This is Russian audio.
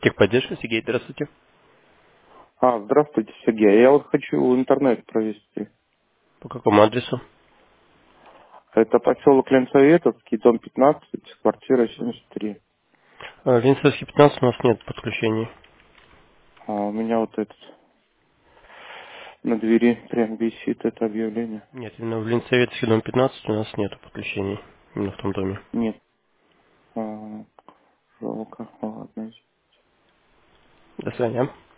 Техподдержка, Сергей, здравствуйте. Здравствуйте, Сергей. Я вот хочу интернет провести. По какому адресу? Это поселок Ленсоветовский, дом 15, квартира 73. Ленинская 15 у нас нет подключений. У меня вот этот на двери прям висит это объявление. Нет, именно в Ленсоветский дом 15 у нас нет подключений. Именно в том доме. Нет. Жалко. Ладно. До свидания.